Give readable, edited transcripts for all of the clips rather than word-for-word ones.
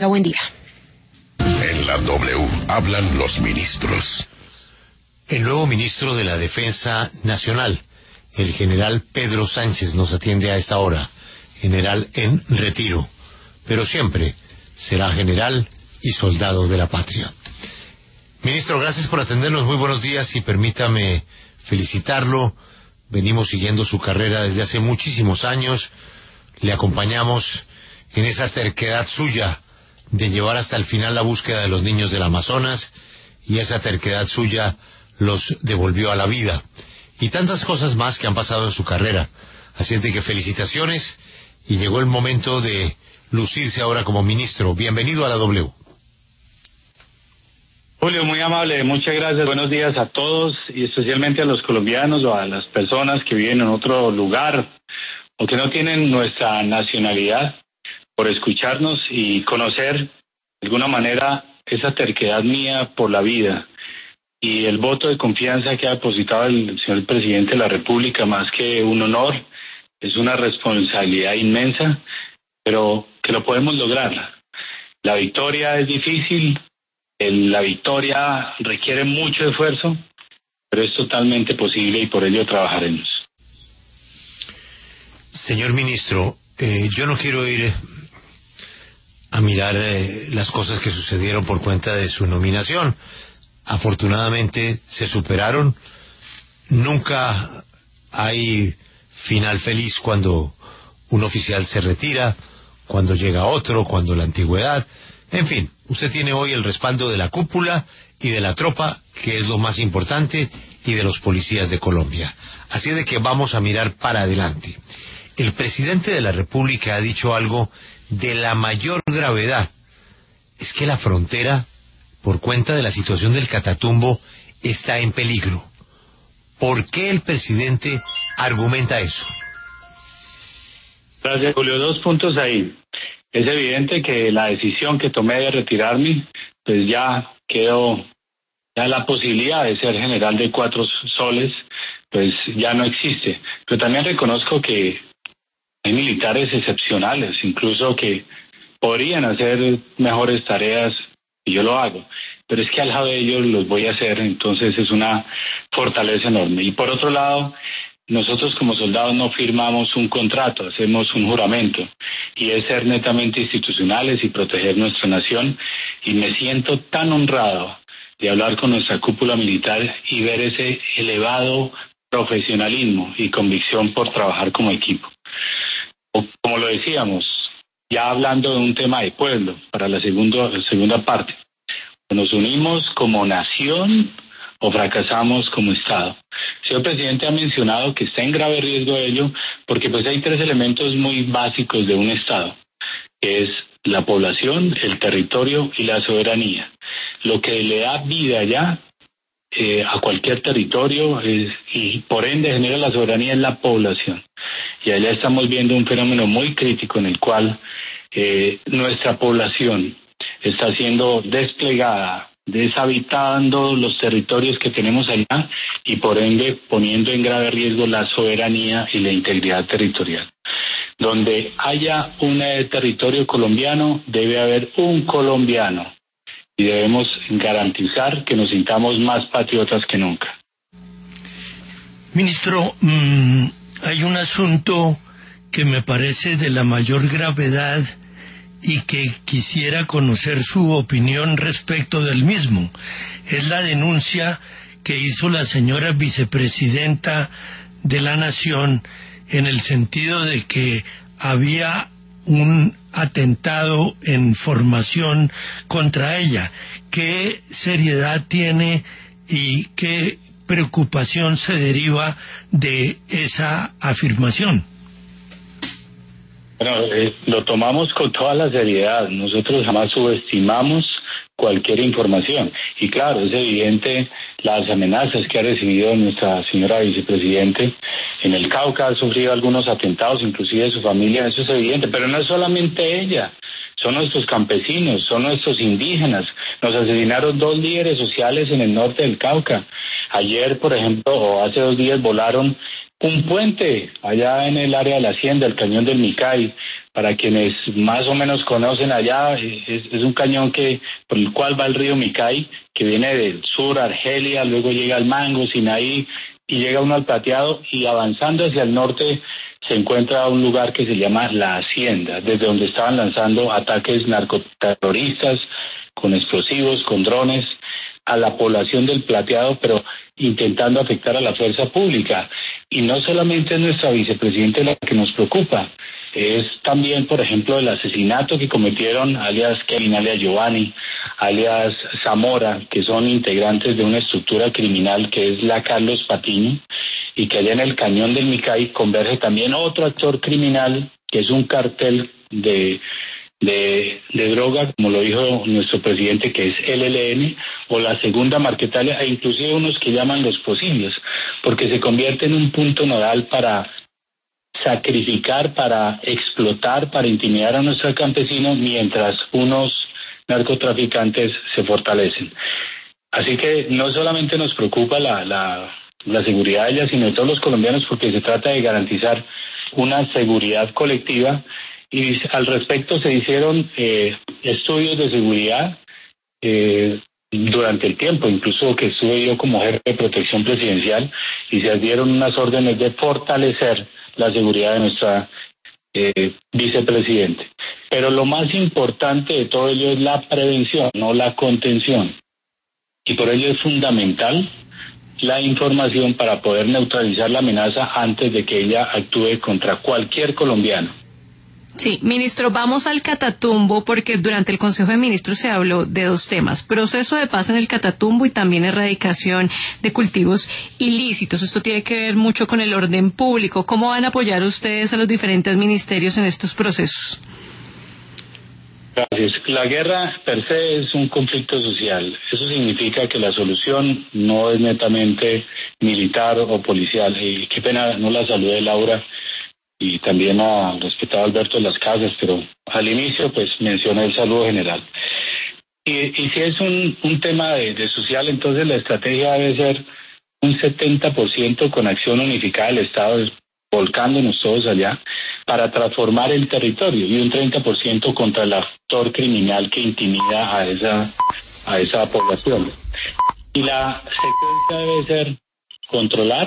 Buen día. En la W hablan los ministros. El nuevo ministro de la Defensa Nacional, el general Pedro Sánchez, nos atiende a esta hora. General en retiro, pero siempre será general y soldado de la patria. Ministro, gracias por atendernos. Muy buenos días y permítame felicitarlo. Venimos siguiendo su carrera desde hace muchísimos años. Le acompañamos en esa terquedad suya de llevar hasta el final la búsqueda de los niños del Amazonas, y esa terquedad suya los devolvió a la vida. Y tantas cosas más que han pasado en su carrera. Así es de que felicitaciones, y llegó el momento de lucirse ahora como ministro. Bienvenido a la W. Julio, muy amable, muchas gracias. Buenos días a todos y especialmente a los colombianos o a las personas que viven en otro lugar o que no tienen nuestra nacionalidad, por escucharnos y conocer de alguna manera esa terquedad mía por la vida y el voto de confianza que ha depositado el señor presidente de la República. Más que un honor, es una responsabilidad inmensa, pero que lo podemos lograr. La victoria es difícil, la victoria requiere mucho esfuerzo, pero es totalmente posible y por ello trabajaremos. Señor ministro, yo no quiero ir a mirar las cosas que sucedieron por cuenta de su nominación. Afortunadamente se superaron. Nunca hay final feliz cuando un oficial se retira, cuando llega otro, cuando la antigüedad. En fin, usted tiene hoy el respaldo de la cúpula y de la tropa, que es lo más importante, y de los policías de Colombia. Así de que vamos a mirar para adelante. El presidente de la República ha dicho algo de la mayor gravedad. Es que la frontera, por cuenta de la situación del Catatumbo, está en peligro. ¿Por qué el presidente argumenta eso? Gracias, Julio. 2 puntos ahí. Es evidente que la decisión que tomé de retirarme, pues ya quedó, ya la posibilidad de ser general de 4 soles, pues ya no existe. Pero también reconozco que hay militares excepcionales, incluso que podrían hacer mejores tareas, y yo lo hago. Pero es que al lado de ellos los voy a hacer, entonces es una fortaleza enorme. Y por otro lado, nosotros como soldados no firmamos un contrato, hacemos un juramento, y es ser netamente institucionales y proteger nuestra nación, y me siento tan honrado de hablar con nuestra cúpula militar y ver ese elevado profesionalismo y convicción por trabajar como equipo. Como lo decíamos, ya hablando de un tema de pueblo, para la segunda parte, ¿nos unimos como nación o fracasamos como Estado? El señor presidente ha mencionado que está en grave riesgo de ello, porque pues hay 3 elementos muy básicos de un Estado, que es la población, el territorio y la soberanía. Lo que le da vida ya a cualquier territorio y por ende genera la soberanía es la población. Y allá estamos viendo un fenómeno muy crítico en el cual nuestra población está siendo desplegada, deshabitando los territorios que tenemos allá y por ende poniendo en grave riesgo la soberanía y la integridad territorial. Donde haya un territorio colombiano, debe haber un colombiano y debemos garantizar que nos sintamos más patriotas que nunca. Ministro, hay un asunto que me parece de la mayor gravedad y que quisiera conocer su opinión respecto del mismo. Es la denuncia que hizo la señora vicepresidenta de la Nación en el sentido de que había un atentado en formación contra ella. ¿Qué seriedad tiene y qué preocupación se deriva de esa afirmación? Bueno, lo tomamos con toda la seriedad. Nosotros jamás subestimamos cualquier información. Y claro, es evidente las amenazas que ha recibido nuestra señora vicepresidente. En el Cauca ha sufrido algunos atentados, inclusive su familia, eso es evidente. Pero no es solamente ella, son nuestros campesinos, son nuestros indígenas. Nos asesinaron 2 líderes sociales en el norte del Cauca. Ayer, por ejemplo, o hace 2 días, volaron un puente allá en el área de la hacienda, el cañón del Micay. Para quienes más o menos conocen allá, es un cañón por el cual va el río Micay, que viene del sur, Argelia, luego llega al Mango, Sinaí, y llega uno al Plateado, y avanzando hacia el norte se encuentra un lugar que se llama La Hacienda, desde donde estaban lanzando ataques narcoterroristas, con explosivos, con drones, a la población del Plateado, pero intentando afectar a la fuerza pública. Y no solamente es nuestra vicepresidenta la que nos preocupa, es también, por ejemplo, el asesinato que cometieron alias Kevin, alias Giovanni, alias Zamora, que son integrantes de una estructura criminal que es la Carlos Patiño, y que allá en el cañón del Micay converge también otro actor criminal, que es un cartel de droga, como lo dijo nuestro presidente, que es el ELN, o la segunda Marquetalia, e inclusive unos que llaman los posibles, porque se convierte en un punto nodal para sacrificar, para explotar, para intimidar a nuestros campesinos, mientras unos narcotraficantes se fortalecen. Así que no solamente nos preocupa la seguridad de ellas, sino de todos los colombianos, porque se trata de garantizar una seguridad colectiva. Y al respecto se hicieron estudios de seguridad durante el tiempo, incluso que estuve yo como jefe de protección presidencial, y se dieron unas órdenes de fortalecer la seguridad de nuestra vicepresidente. Pero lo más importante de todo ello es la prevención, no la contención. Y por ello es fundamental la información para poder neutralizar la amenaza antes de que ella actúe contra cualquier colombiano. Sí, ministro, vamos al Catatumbo, porque durante el Consejo de Ministros se habló de dos temas: proceso de paz en el Catatumbo y también erradicación de cultivos ilícitos. Esto tiene que ver mucho con el orden público. ¿Cómo van a apoyar ustedes a los diferentes ministerios en estos procesos? Gracias. La guerra per se es un conflicto social. Eso significa que la solución no es netamente militar o policial. Y qué pena, no la saludé, Laura, y también al respetado Alberto de las Casas, pero al inicio pues mencioné el saludo general. Y si es un tema de social, entonces la estrategia debe ser un 70% con acción unificada del Estado, volcándonos todos allá, para transformar el territorio, y un 30% contra el actor criminal que intimida a esa población. Y la secuencia debe ser controlar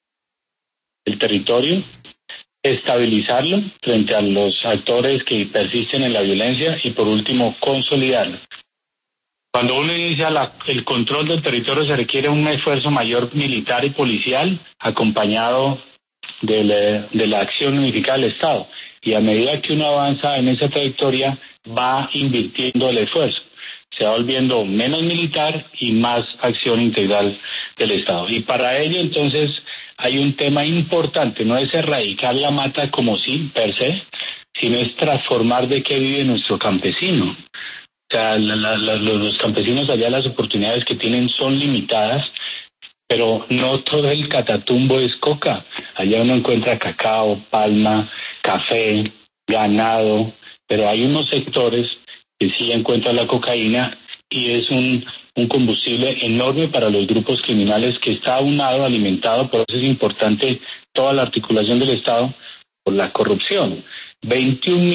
el territorio, estabilizarlo frente a los actores que persisten en la violencia, y por último consolidarlo. Cuando uno inicia el control del territorio se requiere un esfuerzo mayor militar y policial, acompañado de la acción unificada del Estado, y a medida que uno avanza en esa trayectoria va invirtiendo el esfuerzo, se va volviendo menos militar y más acción integral del Estado. Y para ello entonces hay un tema importante, no es erradicar la mata como sí per se, sino es transformar de qué vive nuestro campesino. O sea, los campesinos allá, las oportunidades que tienen son limitadas, pero no todo el Catatumbo es coca. Allá uno encuentra cacao, palma, café, ganado, pero hay unos sectores que sí encuentran la cocaína, y es un combustible enorme para los grupos criminales, que está aunado, alimentado, por eso es importante toda la articulación del Estado, por la corrupción. 21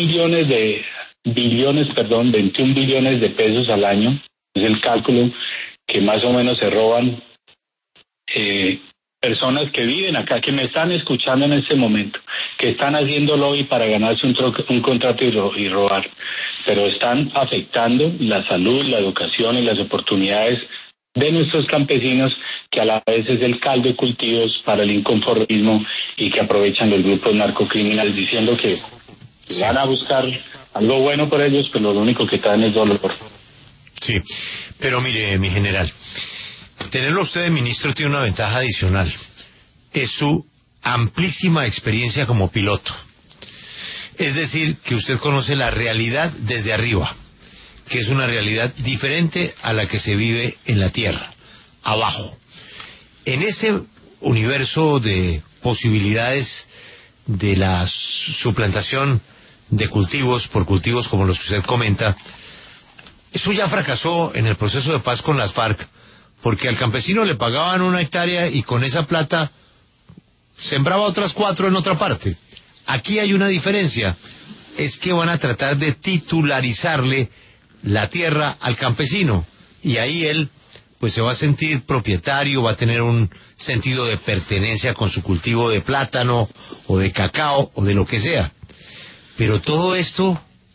billones de pesos al año, es el cálculo que más o menos se roban personas que viven acá, que me están escuchando en este momento, que están haciendo lobby para ganarse un contrato y robar, pero están afectando la salud, la educación y las oportunidades de nuestros campesinos, que a la vez es el caldo de cultivos para el inconformismo, y que aprovechan los grupos narcocriminales diciendo que van a buscar algo bueno por ellos, pero lo único que traen es dolor. Sí, pero mire, mi general, tenerlo usted de ministro tiene una ventaja adicional. Es su amplísima experiencia como piloto. Es decir, que usted conoce la realidad desde arriba, que es una realidad diferente a la que se vive en la tierra, abajo. En ese universo de posibilidades de la suplantación de cultivos por cultivos como los que usted comenta, eso ya fracasó en el proceso de paz con las FARC, porque al campesino le pagaban 1 hectárea y con esa plata sembraba otras 4 en otra parte. Aquí hay una diferencia. es que van a tratar de titularizarle la tierra al campesino, y ahí él pues se va a sentir propietario, va a tener un sentido de pertenencia con su cultivo de plátano o de cacao o de lo que sea. Pero todo esto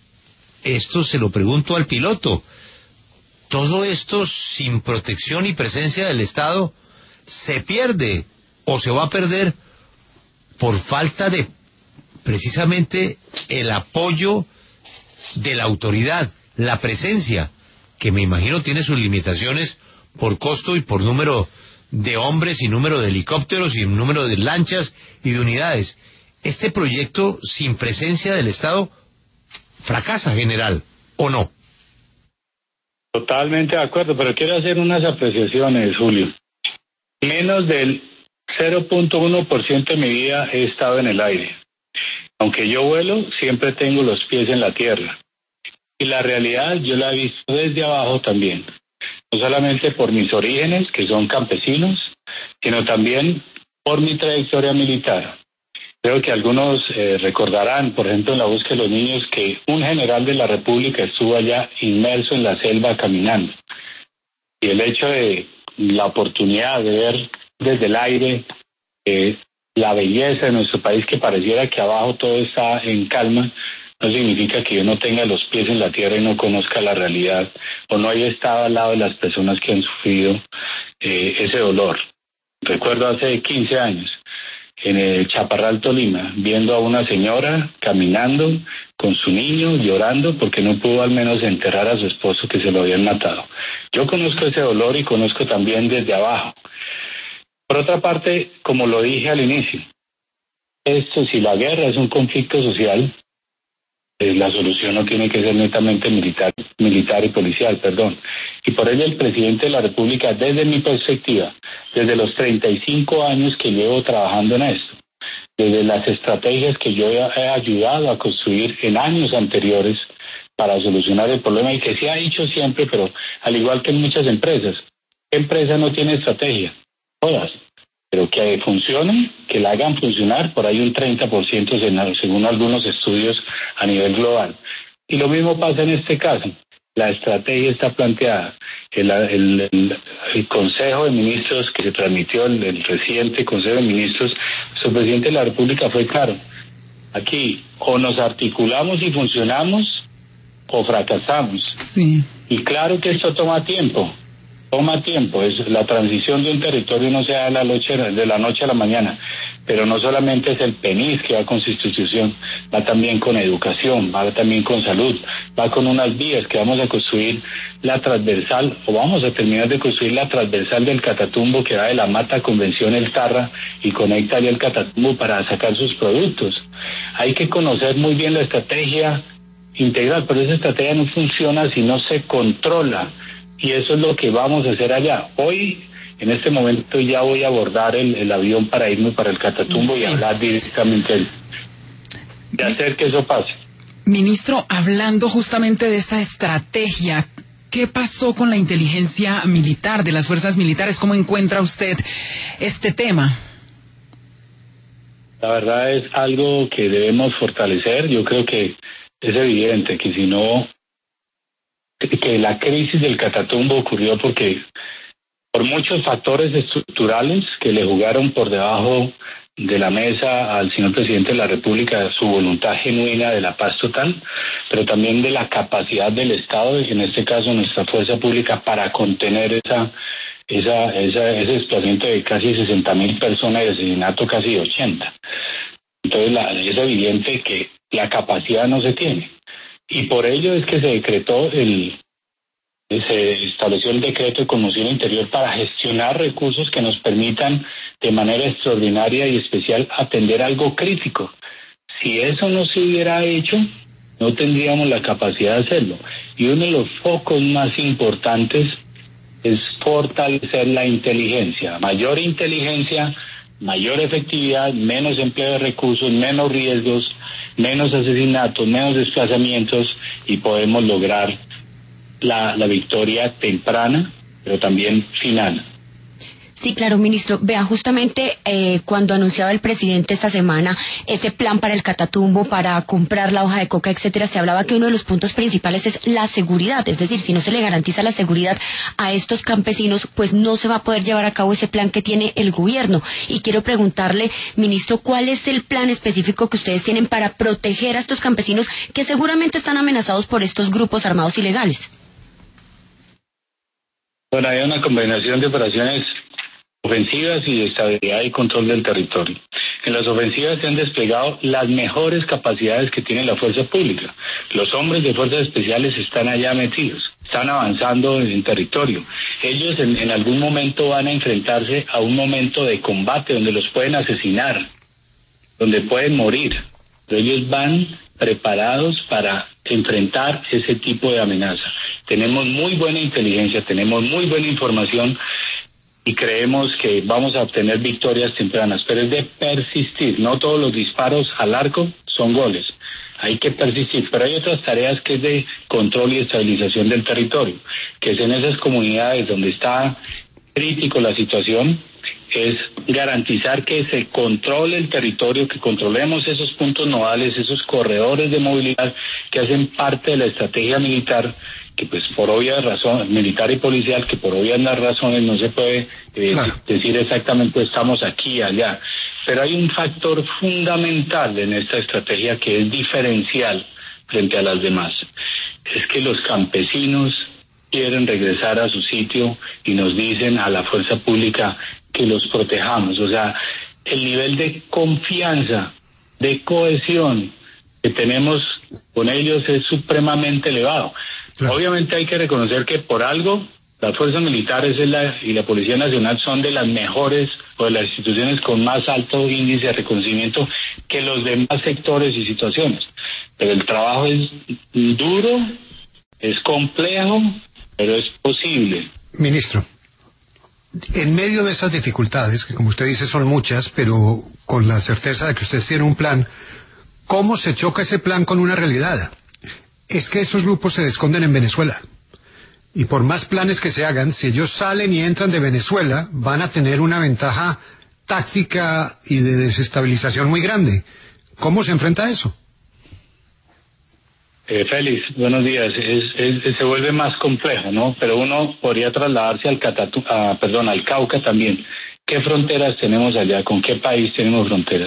se lo pregunto al piloto, todo esto sin protección y presencia del Estado se pierde o se va a perder por falta de precisamente el apoyo de la autoridad, la presencia, que me imagino tiene sus limitaciones por costo y por número de hombres y número de helicópteros y número de lanchas y de unidades. Este proyecto sin presencia del Estado fracasa, general, ¿o no? Totalmente de acuerdo, pero quiero hacer unas apreciaciones, Julio. Menos del 0.1% de mi vida he estado en el aire. Aunque yo vuelo, siempre tengo los pies en la tierra. Y la realidad yo la he visto desde abajo también. No solamente por mis orígenes, que son campesinos, sino también por mi trayectoria militar. Creo que algunos recordarán, por ejemplo, en la búsqueda de los niños, que un general de la República estuvo allá inmerso en la selva caminando. Y el hecho de la oportunidad de ver desde el aire la belleza de nuestro país, que pareciera que abajo todo está en calma, no significa que yo no tenga los pies en la tierra y no conozca la realidad o no haya estado al lado de las personas que han sufrido ese dolor. Recuerdo hace 15 años en el Chaparral, Tolima, viendo a una señora caminando con su niño, llorando porque no pudo al menos enterrar a su esposo que se lo habían matado. Yo conozco ese dolor y conozco también desde abajo. Por otra parte, como lo dije al inicio, si la guerra es un conflicto social, la solución no tiene que ser netamente militar y policial, perdón. Y por ello el presidente de la República, desde mi perspectiva, desde los 35 años que llevo trabajando en esto, desde las estrategias que yo he ayudado a construir en años anteriores para solucionar el problema, y que se ha hecho siempre, pero al igual que en muchas empresas, ¿qué empresa no tiene estrategia? Todas. Pero que funcionen, que la hagan funcionar, por ahí un 30% según algunos estudios a nivel global. Y lo mismo pasa en este caso. La estrategia está planteada. El Consejo de Ministros que se transmitió, el reciente Consejo de Ministros, su presidente de la República fue claro. Aquí o nos articulamos y funcionamos o fracasamos. Sí. Y claro que esto toma tiempo. Es la transición de un territorio, no se da de la noche a la mañana, pero no solamente es el PENIS que va con sustitución, va también con educación, va también con salud, va con unas vías que vamos a construir la transversal, o vamos a terminar de construir la transversal del Catatumbo, que va de la Mata Convención El Tarra y conecta allá el Catatumbo para sacar sus productos. Hay que conocer muy bien la estrategia integral, pero esa estrategia no funciona si no se controla. Y eso es lo que vamos a hacer allá. Hoy, en este momento, ya voy a abordar el avión para irme para el Catatumbo, sí, y hablar directamente de hacer que eso pase. Ministro, hablando justamente de esa estrategia, ¿qué pasó con la inteligencia militar de las fuerzas militares? ¿Cómo encuentra usted este tema? La verdad es algo que debemos fortalecer. Yo creo que es evidente que si no, que la crisis del Catatumbo ocurrió porque por muchos factores estructurales que le jugaron por debajo de la mesa al señor presidente de la República, su voluntad genuina de la paz total, pero también de la capacidad del Estado, en este caso nuestra fuerza pública, para contener ese desplazamiento de casi 60,000 personas y asesinato casi de 80. Entonces es evidente que la capacidad no se tiene. Y por ello es que se estableció el decreto de conmoción interior para gestionar recursos que nos permitan de manera extraordinaria y especial atender algo crítico. Si eso no se hubiera hecho, no tendríamos la capacidad de hacerlo. Y uno de los focos más importantes es fortalecer la inteligencia. Mayor inteligencia, mayor efectividad, menos empleo de recursos, menos riesgos, menos asesinatos, menos desplazamientos, y podemos lograr la victoria temprana, pero también final. Sí, claro, ministro. Vea, justamente cuando anunciaba el presidente esta semana ese plan para el Catatumbo, para comprar la hoja de coca, etcétera, se hablaba que uno de los puntos principales es la seguridad. Es decir, si no se le garantiza la seguridad a estos campesinos, pues no se va a poder llevar a cabo ese plan que tiene el gobierno. Y quiero preguntarle, ministro, ¿cuál es el plan específico que ustedes tienen para proteger a estos campesinos que seguramente están amenazados por estos grupos armados ilegales? Bueno, hay una combinación de operaciones ofensivas y de estabilidad y control del territorio. En las ofensivas se han desplegado las mejores capacidades que tiene la fuerza pública. Los hombres de fuerzas especiales están allá metidos, están avanzando en territorio. Ellos en algún momento van a enfrentarse a un momento de combate donde los pueden asesinar, donde pueden morir. Pero ellos van preparados para enfrentar ese tipo de amenaza. Tenemos muy buena inteligencia, tenemos muy buena información y creemos que vamos a obtener victorias tempranas, pero es de persistir. No todos los disparos al arco son goles, hay que persistir, pero hay otras tareas que es de control y estabilización del territorio, que es en esas comunidades donde está crítico la situación, es garantizar que se controle el territorio, que controlemos esos puntos nodales, esos corredores de movilidad que hacen parte de la estrategia militar, que pues por obvias razones, militar y policial, que por obvias razones no se puede decir exactamente estamos aquí y allá. Pero hay un factor fundamental en esta estrategia que es diferencial frente a las demás. Es que los campesinos quieren regresar a su sitio y nos dicen a la fuerza pública que los protejamos. O sea, el nivel de confianza, de cohesión que tenemos con ellos es supremamente elevado. Claro. Obviamente hay que reconocer que por algo las fuerzas militares y la Policía Nacional son de las mejores o de las instituciones con más alto índice de reconocimiento que los demás sectores y situaciones. Pero el trabajo es duro, es complejo, pero es posible. Ministro, en medio de esas dificultades, que como usted dice son muchas, pero con la certeza de que usted tiene un plan, ¿cómo se choca ese plan con una realidad? Es que esos grupos se esconden en Venezuela. Y por más planes que se hagan, si ellos salen y entran de Venezuela, van a tener una ventaja táctica y de desestabilización muy grande. ¿Cómo se enfrenta a eso? Félix, buenos días. Se vuelve más complejo, ¿no? Pero uno podría trasladarse al Cauca también. ¿Qué fronteras tenemos allá? ¿Con qué país tenemos fronteras?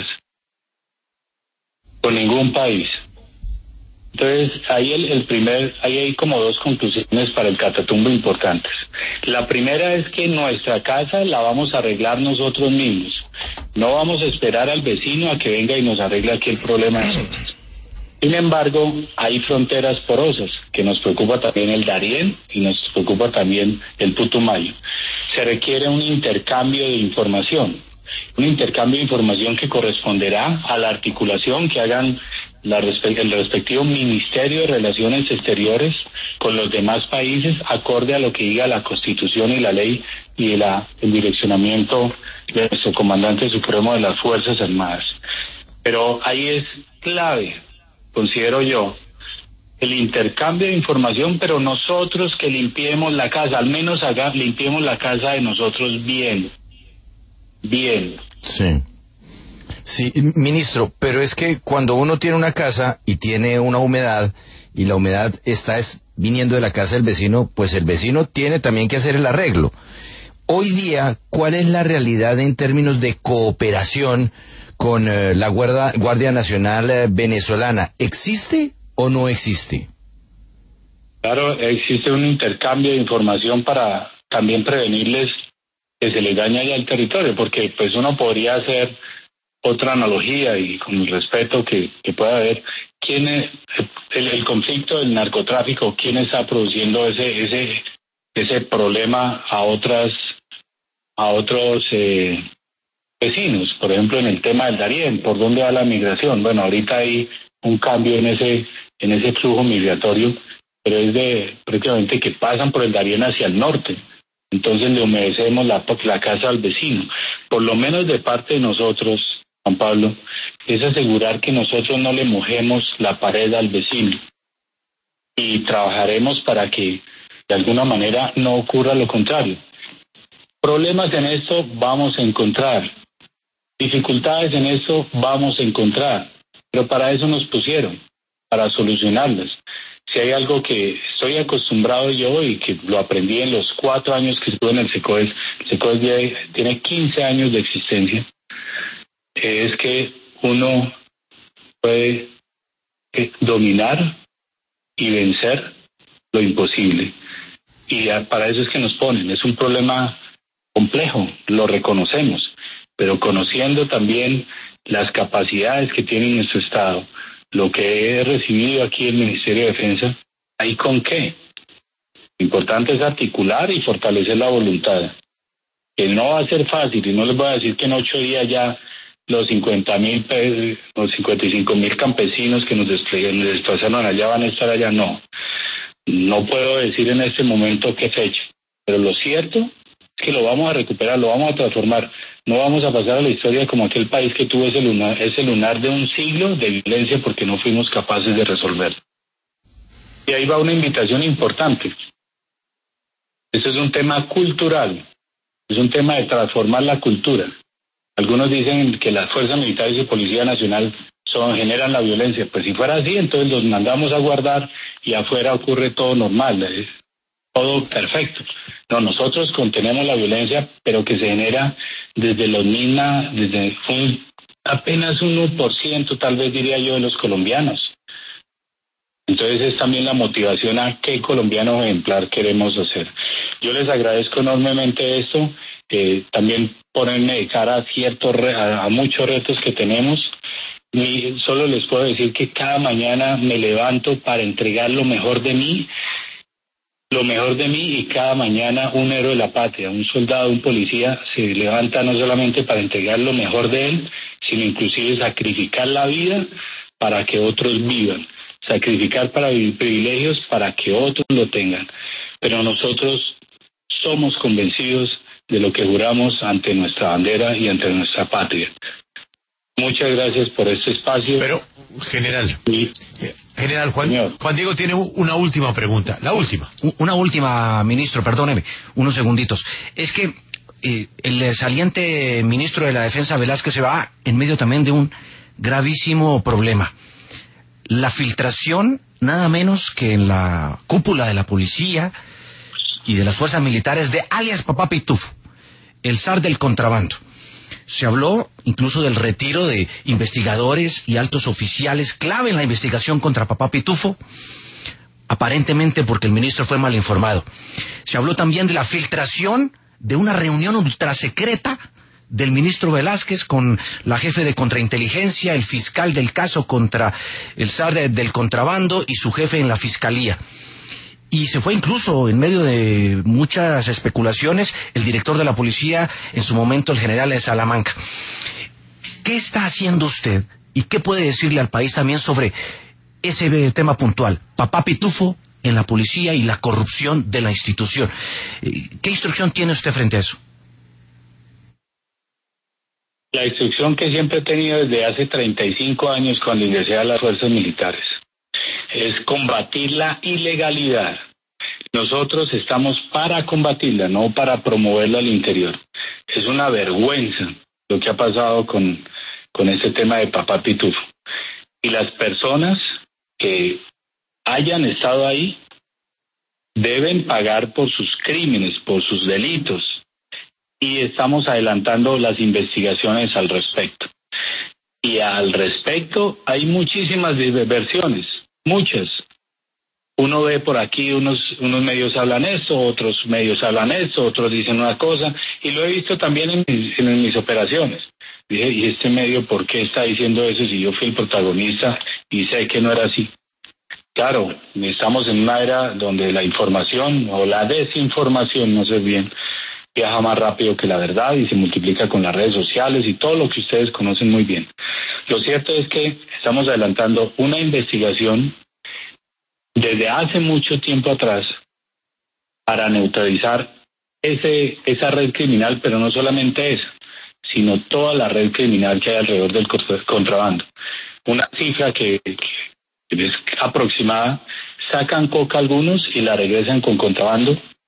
Con ningún país. Entonces, ahí ahí hay como dos conclusiones para el Catatumbo importantes. La primera es que nuestra casa la vamos a arreglar nosotros mismos. No vamos a esperar al vecino a que venga y nos arregle aquí el problema de nosotros. Sin embargo, hay fronteras porosas, que nos preocupa también el Darién y nos preocupa también el Putumayo. Se requiere un intercambio de información que corresponderá a la articulación que hagan el respectivo Ministerio de Relaciones Exteriores con los demás países, acorde a lo que diga la Constitución y la ley y el direccionamiento de nuestro Comandante Supremo de las Fuerzas Armadas. Pero ahí es clave, considero yo, el intercambio de información, pero nosotros que limpiemos la casa, al menos limpiemos la casa de nosotros bien. Sí, ministro, pero es que cuando uno tiene una casa y tiene una humedad, y la humedad está viniendo de la casa del vecino, pues el vecino tiene también que hacer el arreglo. Hoy día, ¿cuál es la realidad en términos de cooperación con la Guardia Nacional venezolana? ¿Existe o no existe? Claro, existe un intercambio de información para también prevenirles que se les dañe allá el territorio, porque pues uno podría hacer otra analogía y con el respeto que pueda haber, quién es el conflicto del narcotráfico, quién está produciendo ese problema a otros vecinos, por ejemplo en el tema del Darién, ¿por dónde va la migración? Bueno, ahorita hay un cambio en ese flujo migratorio, pero es prácticamente que pasan por el Darién hacia el norte. Entonces le humedecemos la casa al vecino. Por lo menos de parte de nosotros, Juan Pablo, es asegurar que nosotros no le mojemos la pared al vecino. Y trabajaremos para que de alguna manera no ocurra lo contrario. Problemas en esto vamos a encontrar. Dificultades en esto vamos a encontrar. Pero para eso nos pusieron, para solucionarlas. Si hay algo que estoy acostumbrado yo y que lo aprendí en los 4 años que estuve en el SECOES tiene 15 años de existencia, es que uno puede dominar y vencer lo imposible. Y para eso es que nos ponen. Es un problema complejo, lo reconocemos, pero conociendo también las capacidades que tiene nuestro Estado, lo que he recibido aquí en el Ministerio de Defensa, ¿hay con qué? Lo importante es articular y fortalecer la voluntad. Que no va a ser fácil, y no les voy a decir que en 8 días ya los 50.000, los 55.000 campesinos que nos desplazaron allá van a estar allá, no. No puedo decir en este momento qué fecha, pero lo cierto es que lo vamos a recuperar, lo vamos a transformar. No vamos a pasar a la historia como aquel país que tuvo ese lunar de un siglo de violencia porque no fuimos capaces de resolverlo. Y ahí va una invitación importante. Este es un tema cultural, es un tema de transformar la cultura. Algunos dicen que las fuerzas militares y Policía Nacional generan la violencia. Pues si fuera así, entonces los mandamos a guardar y afuera ocurre todo normal, todo perfecto. No, nosotros contenemos la violencia, pero que se genera desde apenas 1%, tal vez diría yo, de los colombianos. Entonces es también la motivación a qué colombiano ejemplar queremos hacer. Yo les agradezco enormemente esto, también ponerme de cara a muchos retos que tenemos. Y solo les puedo decir que cada mañana me levanto para entregar lo mejor de mí, y cada mañana un héroe de la patria, un soldado, un policía, se levanta no solamente para entregar lo mejor de él, sino inclusive sacrificar la vida para que otros vivan, sacrificar para vivir privilegios para que otros lo tengan. Pero nosotros somos convencidos de lo que juramos ante nuestra bandera y ante nuestra patria. Muchas gracias por este espacio. Pero, general, Juan Diego tiene una última pregunta, la última. Una última, ministro, perdóneme, unos segunditos. Es que el saliente ministro de la Defensa, Velázquez, se va en medio también de un gravísimo problema. La filtración, nada menos que en la cúpula de la policía y de las fuerzas militares, de alias Papá Pitufo, el zar del contrabando. Se habló incluso del retiro de investigadores y altos oficiales clave en la investigación contra Papá Pitufo, aparentemente porque el ministro fue mal informado. Se habló también de la filtración de una reunión ultrasecreta del ministro Velázquez con la jefe de contrainteligencia, el fiscal del caso contra el zar del contrabando y su jefe en la fiscalía. Y se fue incluso, en medio de muchas especulaciones, el director de la policía, en su momento el general de Salamanca. ¿Qué está haciendo usted y qué puede decirle al país también sobre ese tema puntual? Papá Pitufo en la policía y la corrupción de la institución. ¿Qué instrucción tiene usted frente a eso? La instrucción que siempre he tenido desde hace 35 años cuando ingresé a las fuerzas militares es combatir la ilegalidad. Nosotros estamos para combatirla, no para promoverla al interior. Es una vergüenza lo que ha pasado con este tema de Papá Pitufo. Y las personas que hayan estado ahí deben pagar por sus crímenes, por sus delitos. Y estamos adelantando las investigaciones al respecto. Y al respecto hay muchísimas versiones. Muchas. Uno ve por aquí, unos medios hablan esto, otros medios hablan esto, otros dicen una cosa, y lo he visto también en mis operaciones. Dije, ¿y este medio por qué está diciendo eso si yo fui el protagonista y sé que no era así? Claro, estamos en una era donde la información o la desinformación, no sé bien, viaja más rápido que la verdad y se multiplica con las redes sociales y todo lo que ustedes conocen muy bien. Lo cierto es que estamos adelantando una investigación desde hace mucho tiempo atrás para neutralizar esa red criminal, pero no solamente esa, sino toda la red criminal que hay alrededor del contrabando. Una cifra que es aproximada, sacan coca algunos y la regresan con contrabando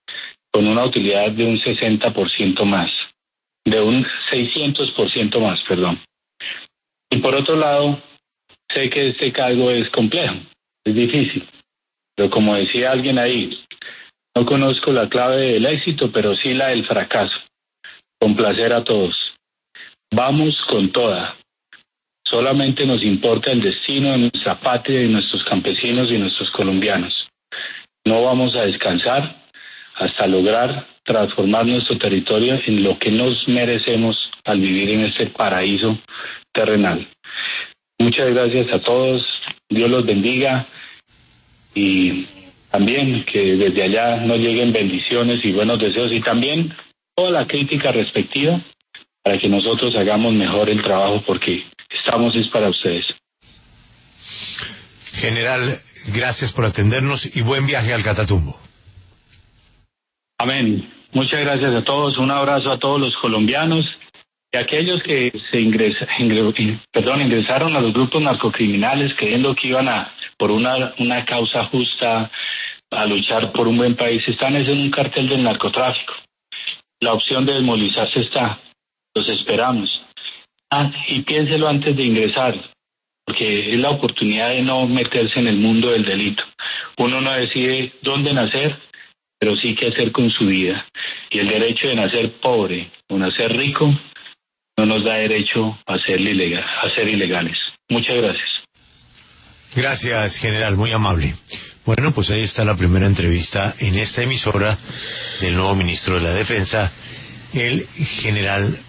con una utilidad de un 60% más, de un 600% más, perdón. Y por otro lado, sé que este cargo es complejo, es difícil, pero como decía alguien ahí, no conozco la clave del éxito, pero sí la del fracaso. Complacer a todos. Vamos con toda. Solamente nos importa el destino de nuestra patria y de nuestros campesinos y nuestros colombianos. No vamos a descansar hasta lograr transformar nuestro territorio en lo que nos merecemos al vivir en este paraíso terrenal. Muchas gracias a todos, Dios los bendiga y también que desde allá nos lleguen bendiciones y buenos deseos y también toda la crítica respectiva para que nosotros hagamos mejor el trabajo porque estamos es para ustedes. General, gracias por atendernos y buen viaje al Catatumbo. Amén. Muchas gracias a todos. Un abrazo a todos los colombianos y a aquellos que ingresaron a los grupos narcocriminales creyendo que iban por una causa justa a luchar por un buen país. Están en un cartel del narcotráfico. La opción de desmovilizarse está. Los esperamos. Y piénselo antes de ingresar, porque es la oportunidad de no meterse en el mundo del delito. Uno no decide dónde nacer, pero sí qué hacer con su vida. Y el derecho de nacer pobre o nacer rico no nos da derecho a ser ilegales. Muchas gracias. Gracias, general, muy amable. Bueno, pues ahí está la primera entrevista en esta emisora del nuevo ministro de la Defensa, el general